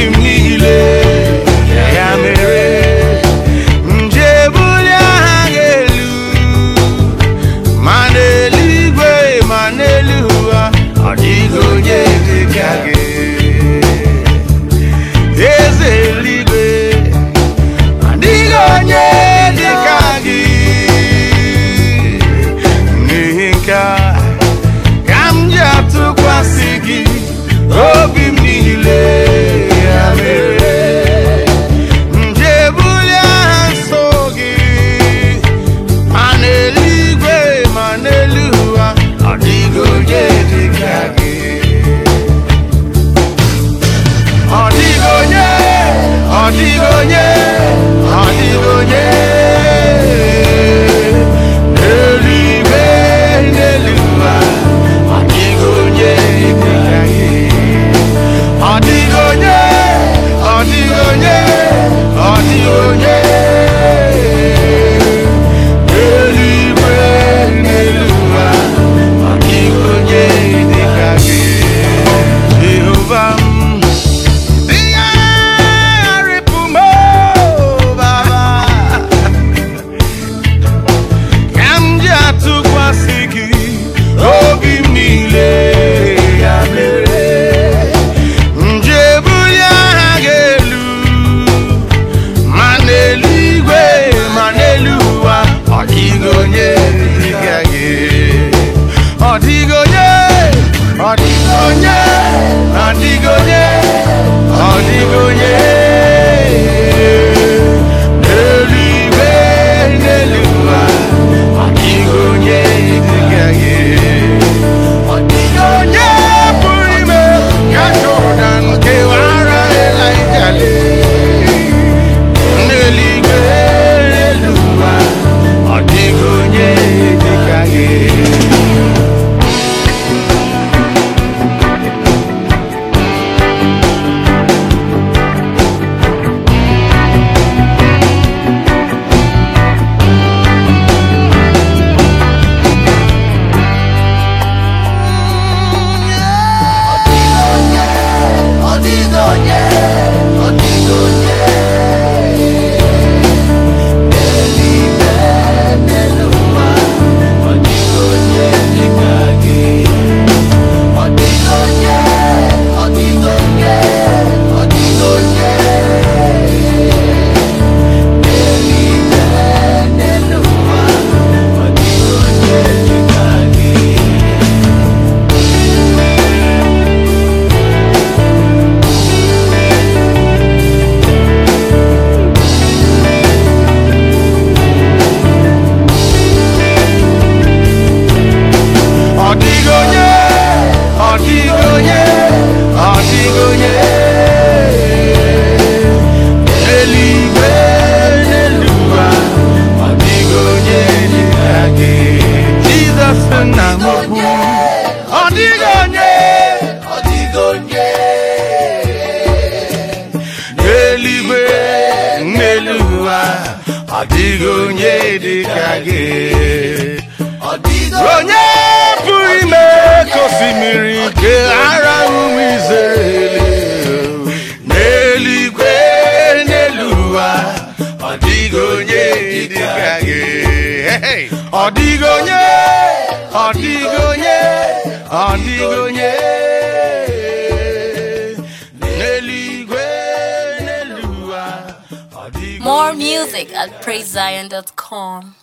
obi m niile ya mere nje bulie aha gị elu ma n'eluigwe ma n'elu ụwa ọ dịghị onye dị ka gị eze eluigwe ọ dịghị onye dị ka gị n'ihi nke a ka m ji atụkwasị gị obi m niile ya mere nje bulie aha nsọ gị ma n'eluigwe ma n'elu ụwa ọ dịghị onye dị ka gị ọ dịghị onye ọ dịghị onye ọ dịghị onye n'eluigwe n'elu ụwa ọ dịghị onye dị ka gị ọ dịghị onye ọ dịghị onye ọ dịghị onye n'eluigwe n'elu ụwa ọ dịghị onye dị ka gị Jehova m dịgharịpụ m Baba ka m ji atụkwasị gị obi m niile ya mere nje bulie aha gị elu ma n'eluigwe ma n'elu ụwa ọ dịghị onye dị ka gị ọ dịghị onye ọ dịghị onye ọ dịghị onye ọ dịghị onye n'eluigwe n'elu ụwa ọ dịghị onye dị ka gị ọ dịghị onye pụrụ ime ka Jọdan kewara Elaịja n'eluigwe n'elu ụwa ọ dịghị onye dị ka gị ọ dịghị onye dị ka gị onye pụrụ ime ka osimiri keghara ụmụ Izrel n'eluigwe n'elu ụwa ọ dịghị onye dị ka gị ọ dịghị onye ọ dịghị onye ọ dịghị onye n'eluigwe n'elu ụwa. More music at PraiseZion.com.